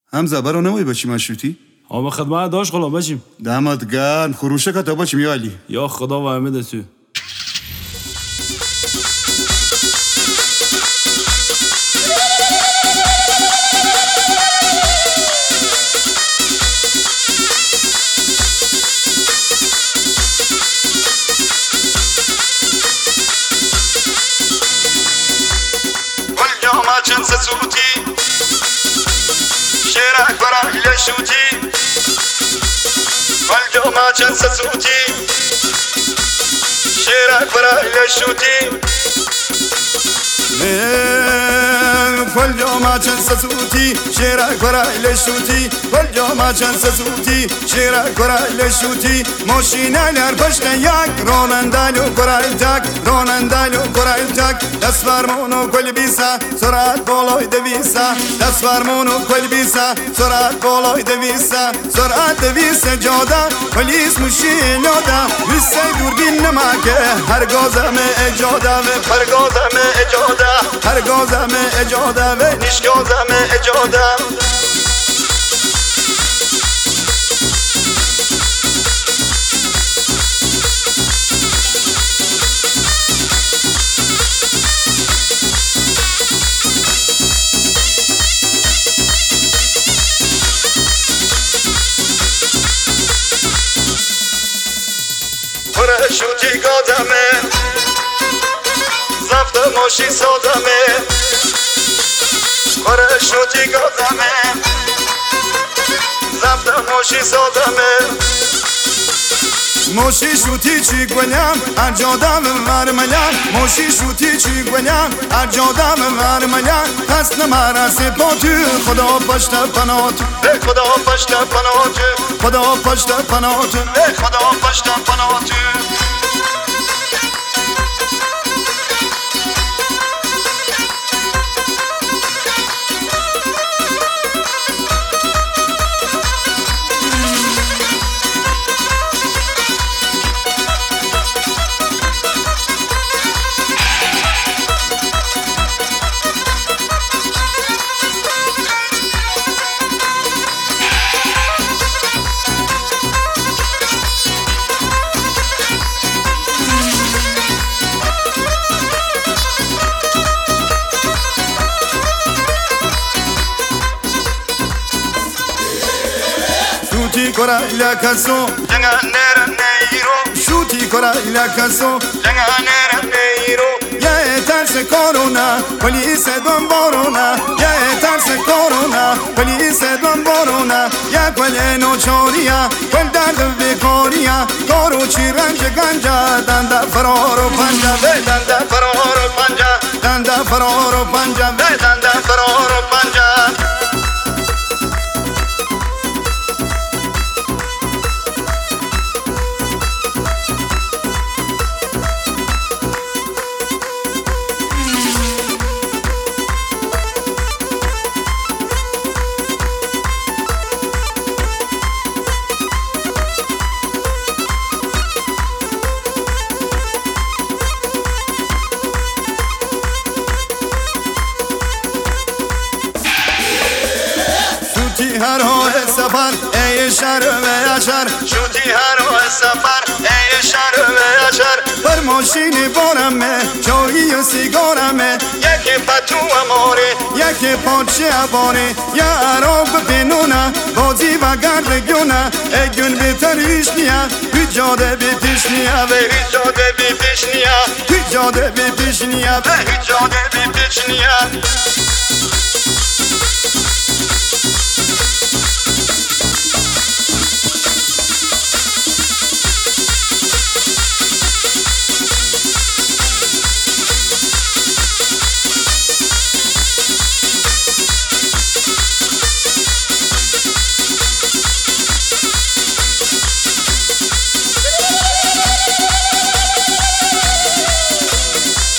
حمزه برو نمایی باشیم مشروطی؟ آقا خدمت داشت غلام باشیم. دمت گرم. خروشه که تا باشیم یا علی. یا خدا و امید تو. جنس صوتي شيرك برا إلى شوتي واليوم جنس صوتي شيرك برا إلى شوتي واليوم جنس صوتي شيرك برا إلى شوتي واليوم جنس صوتي شيرك برا إلى شوتي ماشينا لربشنا ياك رونندالو كرايتك رونندالو كرايتك دست فرمونو كل بيسا سرعت بالای دویسا دست فرمونو کل بیسا سرعت بالای دویسا سرعت دویسا جاده پلیس مشیلاده حسه دوربین نمکه هر گازم اجاده و پرگازم اجاده هر گازم اجاده و نشگازم اجاده شوتی گادمه زفت ماشی سازمه شوتی گادمه زفت ماشی سازمه موشی شوتی چی گونیم اجادم ورملم موشی شوتی چی گونیم اجادم ورملم قصد مرسه با تو خدا پشت پناه تو خدا پشت پناه تو خدا پشت پناه تو خدا پشت پناه تو شوتی کرا لکسو جنگا نرا نیرو شوتی کرا لکسو جنگا نرا نیرو یه ترس کرونا پلیس دنبارونا یه ترس کرونا پلیس دنبارونا یه کلینو چوریا کل درد بیکاریا کارو چی رنج گنجا دنده فرار و پنجا دنده فرار و پنجا دنده فرار و پنجا دنده فرار و پنجا هر های سفر ای شهر و اشر شوتی هر های سفر ای شهر و اشر بر ماشین بارمه چایی و سیگارمه یکی پتو اماره یکی پاچه اباره یا عرب بینونه بازی و گردگونه اگون بیتریش نیا هجاده بیتیش نیا و هجاده بیتیش نیا هجاده بیتیش نیا و هجاده بیتیش نیا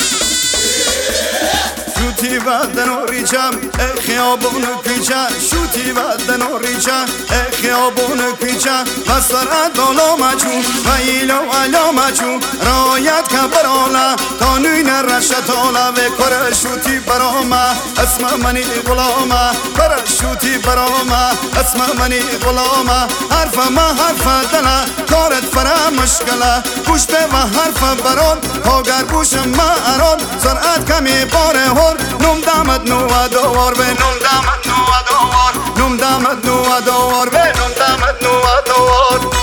شوتی بدن و ریچم ای خیابون و پیچم شوتی و دنو ریچا خیابون پیچا و سرعت بالا مچو و ایلو علا مچو رایت که برالا تا نوین رشتالا و کرشوتی براما اسم منی غلاما کرشوتی براما اسم منی غلاما حرف ما حرف دلا کارت فرا مشکلا گوش به و حرف برون پاگر گوش ما ارون سرعت کمی باره هر نم دامد نو دوار به نم دامد نو دوار نم دامد نو دوار به نم دامد نو دوار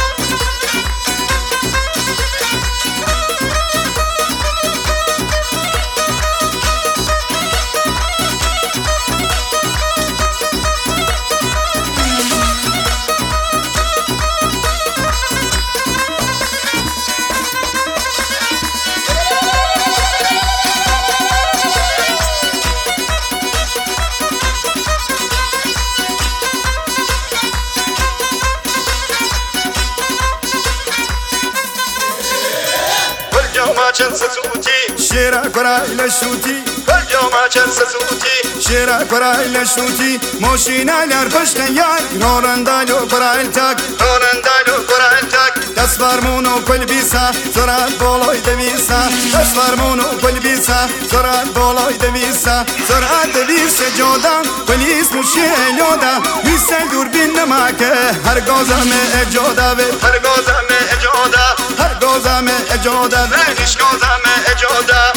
چند سوتی شیرا کرای لشوتی کلیوم چند سوتی شیرا کرای لشوتی ماشینالر پشت یار رونندالو کرای تاک رونندالو کرای تاک دست فرمونو کل بیسا سرعت بالای دویسا دست فرمونو کل بیسا سرعت بالای دویسا سرعت دویس جادم پلیس موشی الیودا میسل دوربین نماکه هر گازم اجادا و هر گازم اجادا هر گازم اجادا و نش گازم اجادا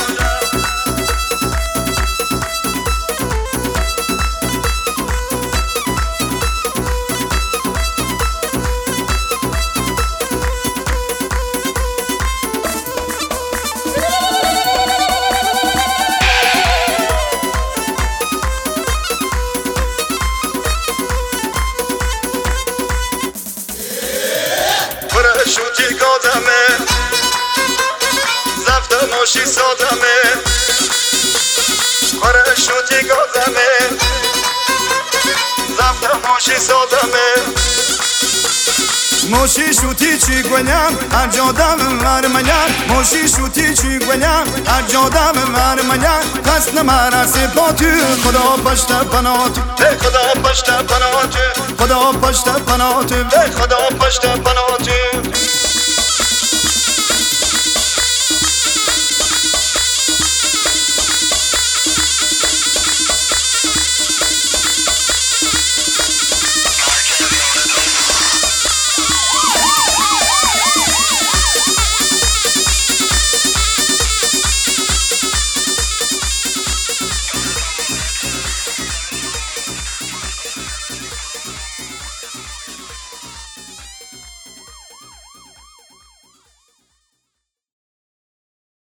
شوتی گادمه زفت ماشی سادمه شوتی گادمه زفت ماشی سادمه ماشی شوتی چی گلم هر جادم مرملم ماشی شوتی چی گلم هر جادم مرملم قصد مرسی پاتو خدا پشت پناتو خدا پشت پناتو خدا پشت پناتو خدا پشت پناتو